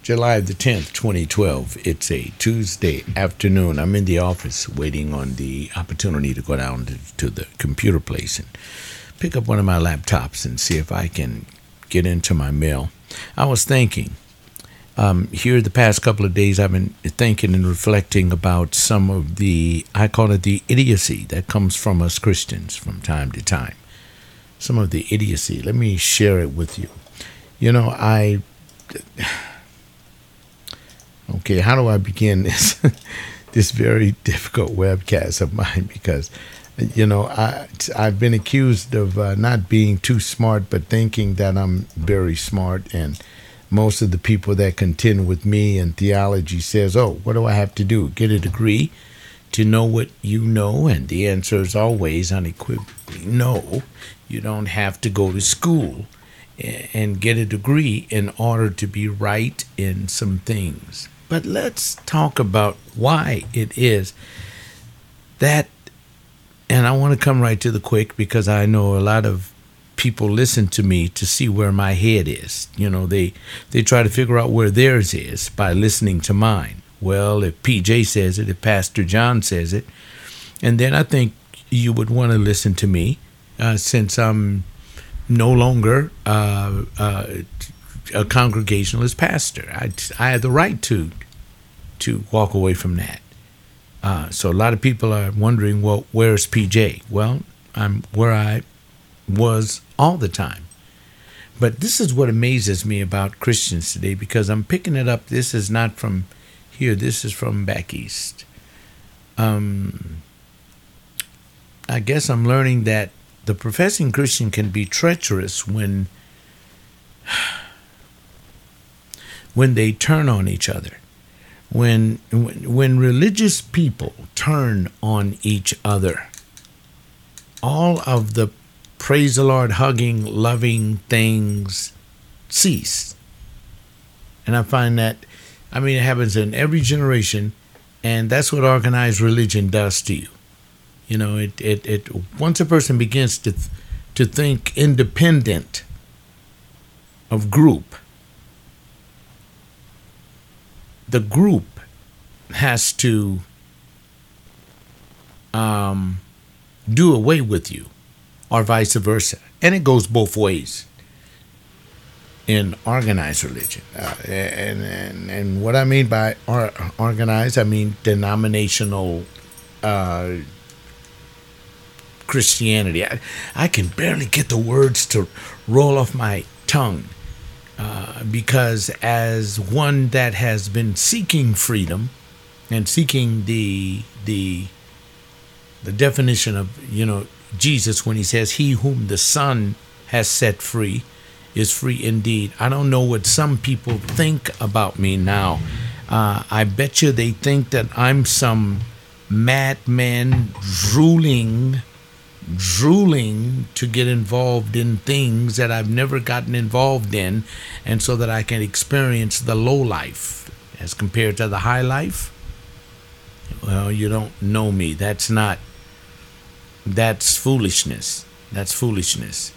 July the 10th, 2012. It's a Tuesday afternoon. I'm in the office waiting on the opportunity to go down to the computer place and pick up one of my laptops and see if I can get into my mail. I was thinking, here the past couple of days, I've been thinking and reflecting about some of the, I call it the idiocy that comes from us Christians from time to time. Some of the idiocy. Let me share it with you. Okay, how do I begin this this very difficult webcast of mine? Because, I've been accused of not being too smart, but thinking that I'm very smart. And most of the people that contend with me in theology says, oh, what do I have to do? Get a degree to know what you know? And the answer is always unequivocally no. You don't have to go to school and get a degree in order to be right in some things. But let's talk about why it is that, and I want to come right to the quick because I know a lot of people listen to me to see where my head is. They try to figure out where theirs is by listening to mine. Well, if PJ says it, if Pastor John says it, and then I think you would want to listen to me since I'm no longer a Congregationalist pastor. I had the right to walk away from that. So a lot of people are wondering, well, where's PJ? Well, I'm where I was all the time. But this is what amazes me about Christians today, because I'm picking it up. This is not from here. This is from back east. I guess I'm learning that the professing Christian can be treacherous when they turn on each other. When religious people turn on each other, all of the praise the Lord, hugging, loving things cease. And I find that, it happens in every generation, and that's what organized religion does to you. It once a person begins to think independent of group, the group has to do away with you, or vice versa. And it goes both ways in organized religion. And what I mean by organized, I mean denominational Christianity. I can barely get the words to roll off my tongue. Because as one that has been seeking freedom and seeking the definition of, Jesus when he says, he whom the Son has set free is free indeed. I don't know what some people think about me now. I bet you they think that I'm some madman drooling to get involved in things that I've never gotten involved in, and so that I can experience the low life as compared to the high life. Well, you don't know me. That's foolishness. That's foolishness.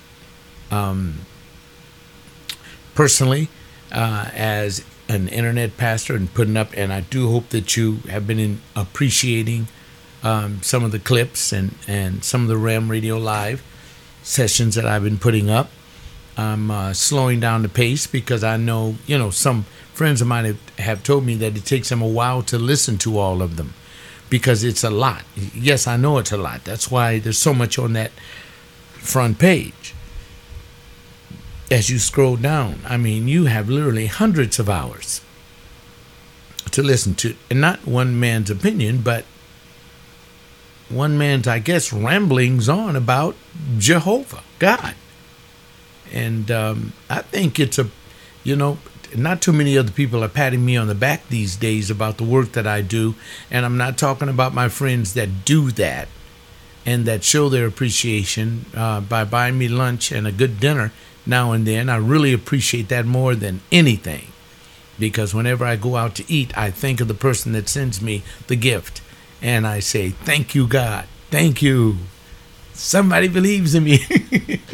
Personally, as an internet pastor and putting up, and I do hope that you have been appreciating some of the clips and some of the Ram Radio Live sessions that I've been putting up. I'm slowing down the pace because I know, some friends of mine have told me that it takes them a while to listen to all of them because it's a lot. Yes, I know it's a lot. That's why there's so much on that front page. As you scroll down, you have literally hundreds of hours to listen to, and not one man's opinion, but one man's, I guess, ramblings on about Jehovah, God. And I think it's not too many other people are patting me on the back these days about the work that I do. And I'm not talking about my friends that do that and that show their appreciation by buying me lunch and a good dinner now and then. I really appreciate that more than anything, because whenever I go out to eat, I think of the person that sends me the gift. And I say, thank you, God. Thank you. Somebody believes in me.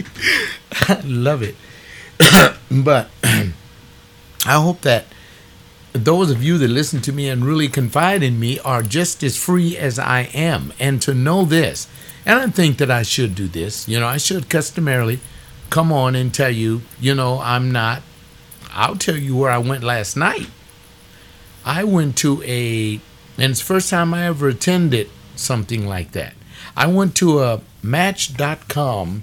I love it. But I hope that those of you that listen to me and really confide in me are just as free as I am. And to know this, and I think that I should do this, I should customarily come on and tell you, I'm not. I'll tell you where I went last night. I went to and it's the first time I ever attended something like that. I went to a Match.com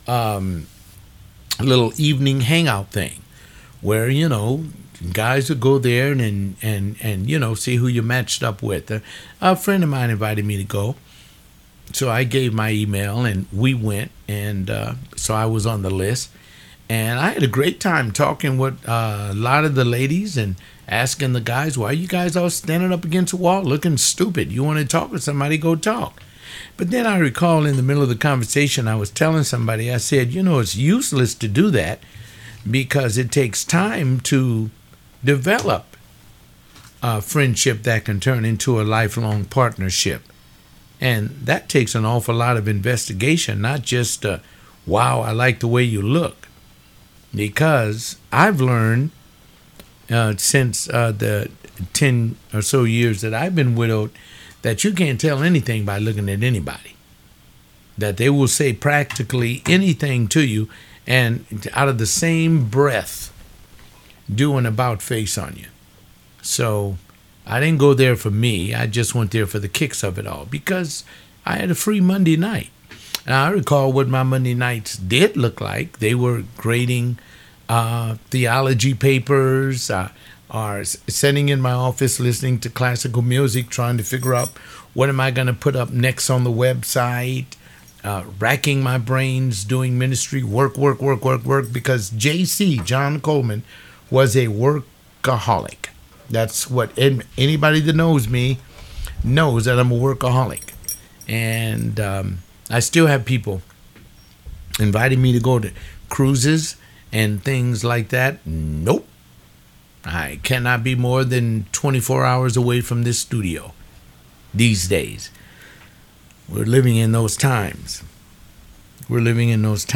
little evening hangout thing where, guys would go there and see who you matched up with. A friend of mine invited me to go. So I gave my email and we went, and so I was on the list. And I had a great time talking with a lot of the ladies and asking the guys, why are you guys all standing up against a wall looking stupid? You want to talk with somebody, go talk. But then I recall in the middle of the conversation, I was telling somebody, I said, it's useless to do that because it takes time to develop a friendship that can turn into a lifelong partnership. And that takes an awful lot of investigation, not just, wow, I like the way you look. Because I've learned since the 10 or so years that I've been widowed that you can't tell anything by looking at anybody. That they will say practically anything to you and out of the same breath do an about face on you. So I didn't go there for me. I just went there for the kicks of it all because I had a free Monday night. And I recall what my Monday nights did look like. They were grading theology papers, or sitting in my office listening to classical music, trying to figure out what am I going to put up next on the website, racking my brains, doing ministry, work, because J.C., John Coleman, was a workaholic. That's what anybody that knows me knows, that I'm a workaholic. And I still have people inviting me to go to cruises and things like that. Nope. I cannot be more than 24 hours away from this studio these days. We're living in those times. And we're living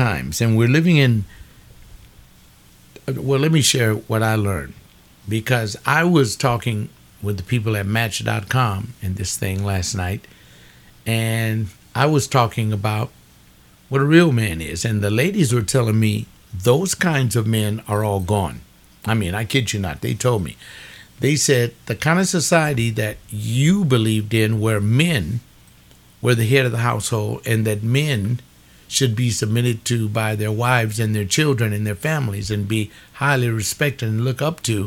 in, well, let me share what I learned. Because I was talking with the people at Match.com in this thing last night, and I was talking about what a real man is. And the ladies were telling me those kinds of men are all gone. I mean, I kid you not. They told me. They said the kind of society that you believed in, where men were the head of the household and that men should be submitted to by their wives and their children and their families and be highly respected and looked up to,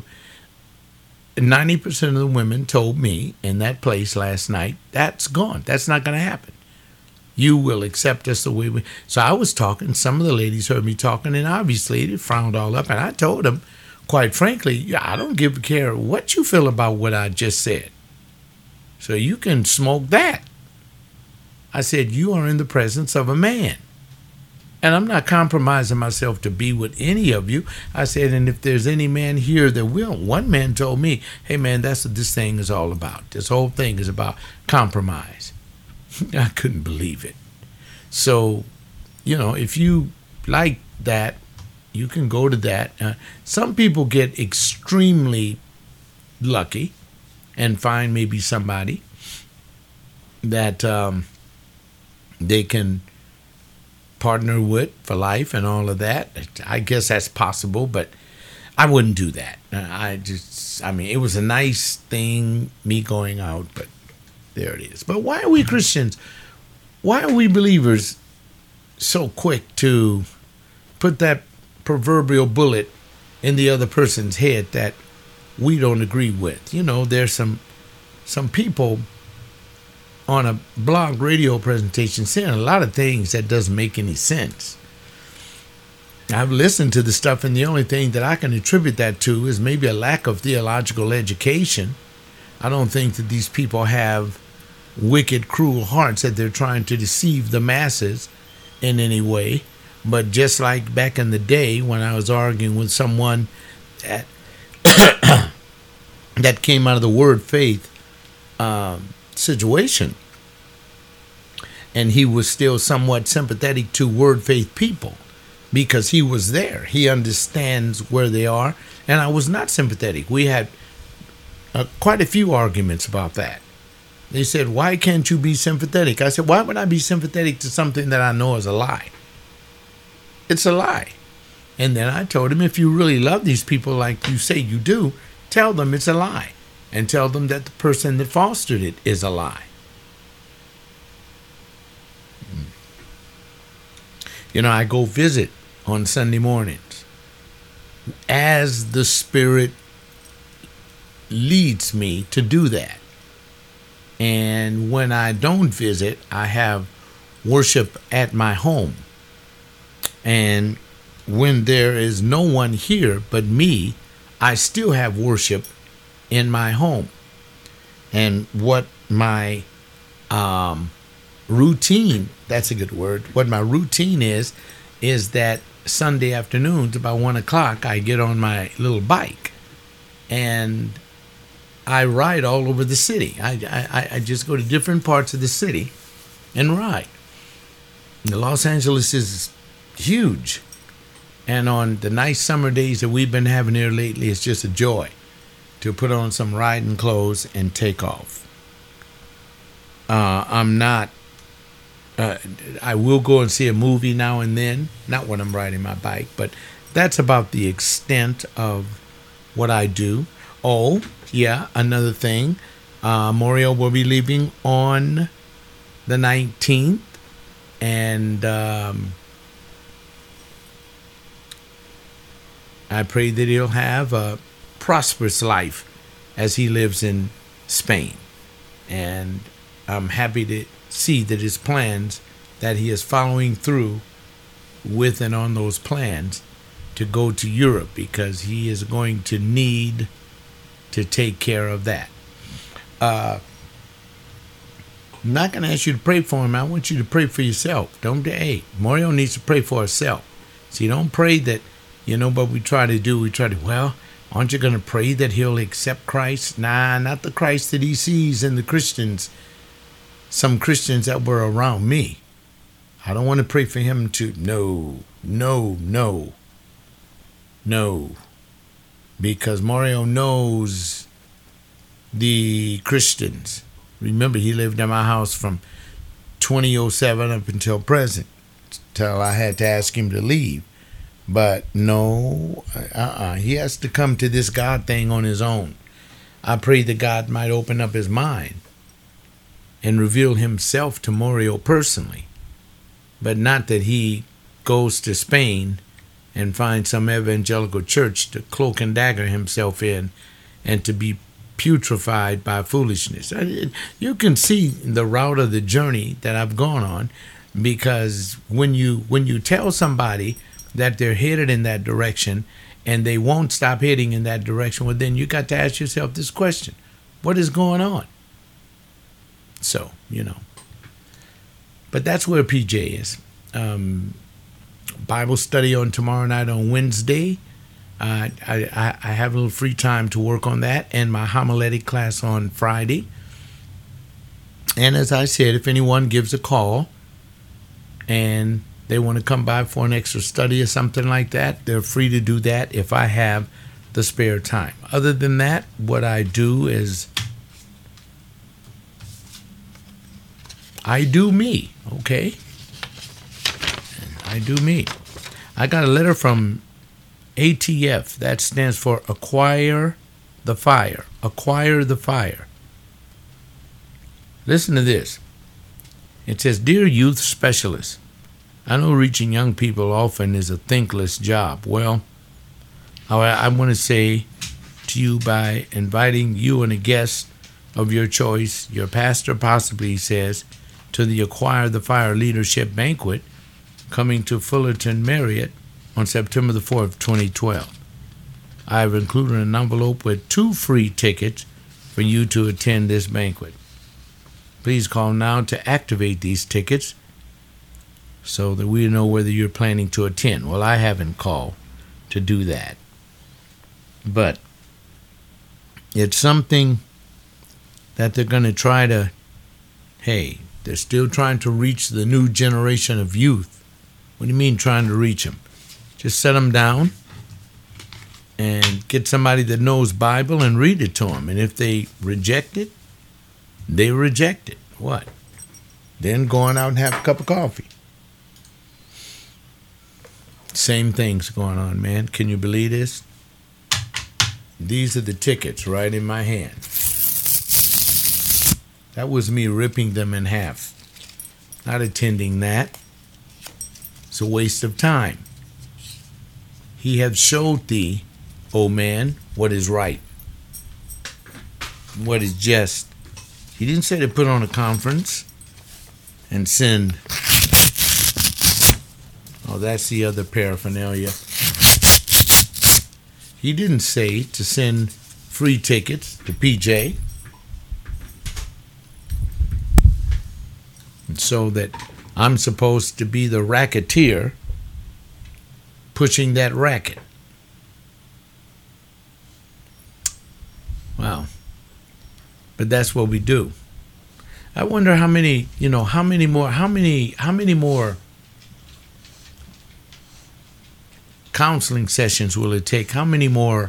90% of the women told me in that place last night, that's gone. That's not going to happen. You will accept us the way we... So I was talking. Some of the ladies heard me talking, and obviously they frowned all up. And I told them, quite frankly, I don't give a care what you feel about what I just said. So you can smoke that. I said, you are in the presence of a man. And I'm not compromising myself to be with any of you. I said, and if there's any man here that will. One man told me, hey, man, that's what this thing is all about. This whole thing is about compromise. I couldn't believe it. So, if you like that, you can go to that. Some people get extremely lucky and find maybe somebody that they can partner with for life and all of that. I guess that's possible, but I wouldn't do that. It was a nice thing, me going out, but there it is. But why are we Christians, why are we believers so quick to put that proverbial bullet in the other person's head that we don't agree with? There's some people on a blog radio presentation saying a lot of things that doesn't make any sense. I've listened to the stuff, and the only thing that I can attribute that to is maybe a lack of theological education. I don't think that these people have wicked, cruel hearts that they're trying to deceive the masses in any way. But just like back in the day when I was arguing with someone that that came out of the Word Faith situation, and he was still somewhat sympathetic to Word Faith people because he was there. He understands where they are, and I was not sympathetic. We had quite a few arguments about that. They said, why can't you be sympathetic? I said, why would I be sympathetic to something that I know is a lie? It's a lie. And then I told him, if you really love these people like you say you do, tell them it's a lie. And tell them that the person that fostered it is a lie. You know, I go visit on Sunday mornings as the Spirit leads me to do that. And when I don't visit, I have worship at my home. And when there is no one here but me, I still have worship in my home. And what my routine, that's a good word, what my routine is that Sunday afternoons about 1 o'clock, I get on my little bike and I ride all over the city. I just go to different parts of the city and ride. Los Angeles is huge. And on the nice summer days that we've been having here lately, it's just a joy to put on some riding clothes and take off. I will go and see a movie now and then, not when I'm riding my bike, but that's about the extent of what I do. Oh, yeah, another thing. Mario will be leaving on the 19th, and I pray that he'll have a prosperous life as he lives in Spain. And I'm happy to see that his plans, that he is following through with and on those plans to go to Europe, because he is going to need to take care of that. I'm not going to ask you to pray for him. I want you to pray for yourself. Hey, Mario needs to pray for herself. See, don't pray that, what we try to, well, aren't you going to pray that he'll accept Christ? Nah, not the Christ that he sees in the Christians, some Christians that were around me. I don't want to pray for him to, no. Because Mario knows the Christians. Remember, he lived in my house from 2007 up until present, till I had to ask him to leave. But no, he has to come to this God thing on his own. I pray that God might open up his mind and reveal himself to Mario personally, but not that he goes to Spain and finds some evangelical church to cloak and dagger himself in and to be putrefied by foolishness. You can see the route of the journey that I've gone on, because when you tell somebody that they're headed in that direction and they won't stop heading in that direction, well, then you got to ask yourself this question: what is going on? So, but that's where PJ is. Bible study on tomorrow night on Wednesday. I have a little free time to work on that, and my homiletic class on Friday. And as I said, if anyone gives a call and they want to come by for an extra study or something like that, they're free to do that if I have the spare time. Other than that, what I do is I do me, okay? I do me. I got a letter from ATF. That stands for Acquire the Fire. Acquire the Fire. Listen to this. It says, Dear Youth Specialist, I know reaching young people often is a thankless job. Well, I want to say to you, by inviting you and a guest of your choice, your pastor possibly, he says, to the Acquire the Fire Leadership Banquet coming to Fullerton Marriott on September the 4th, 2012. I have included an envelope with 2 free tickets for you to attend this banquet. Please call now to activate these tickets so that we know whether you're planning to attend. Well, I haven't called to do that. But it's something that they're going to try to, they're still trying to reach the new generation of youth. What do you mean trying to reach them? Just set them down and get somebody that knows Bible and read it to them. And if they reject it, they reject it. What? Then going out and have a cup of coffee. Same things going on, man. Can you believe this? These are the tickets right in my hand. That was me ripping them in half. Not attending that. It's a waste of time. He hath showed thee, O man, what is right, what is just. He didn't say to put on a conference and send. Oh, that's the other paraphernalia. He didn't say to send free tickets to PJ. And so that I'm supposed to be the racketeer pushing that racket. Wow. But that's what we do. I wonder how many more counseling sessions will it take? How many more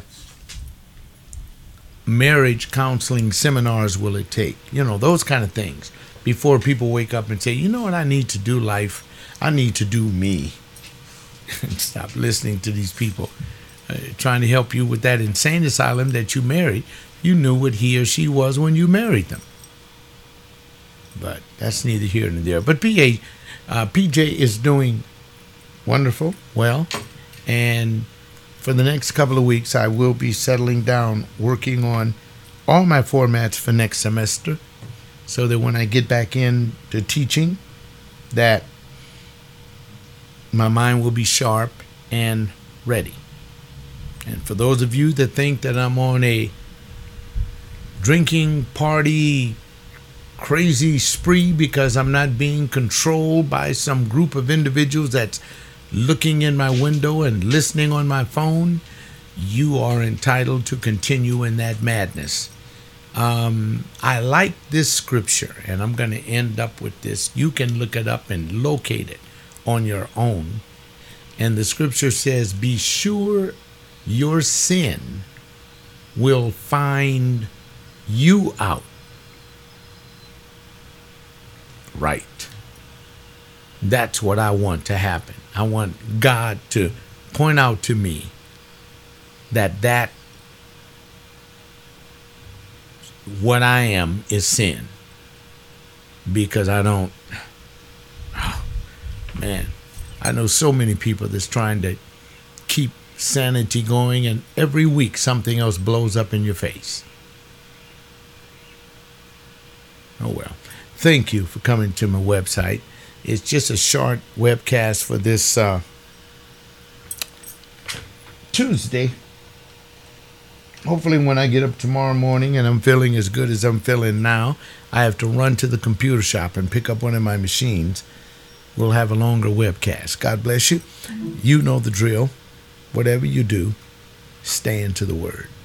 marriage counseling seminars will it take? Those kind of things. Before people wake up and say, you know what I need to do, life? I need to do me. Stop listening to these people trying to help you with that insane asylum that you married. You knew what he or she was when you married them. But that's neither here nor there. But PJ is doing wonderful, well. And for the next couple of weeks, I will be settling down, working on all my formats for next semester, so that when I get back into teaching, that my mind will be sharp and ready. And for those of you that think that I'm on a drinking party crazy spree because I'm not being controlled by some group of individuals that's looking in my window and listening on my phone, you are entitled to continue in that madness. I like this scripture, and I'm going to end up with this. You can look it up and locate it on your own. And the scripture says, be sure your sin will find you out. Right. That's what I want to happen. I want God to point out to me that what I am is sin. Because I don't, I know so many people that's trying to keep sanity going, and every week something else blows up in your face. Oh well. Thank you for coming to my website. It's just a short webcast for this Tuesday. Hopefully when I get up tomorrow morning and I'm feeling as good as I'm feeling now, I have to run to the computer shop and pick up one of my machines. We'll have a longer webcast. God bless you. You know the drill. Whatever you do, stay into the Word.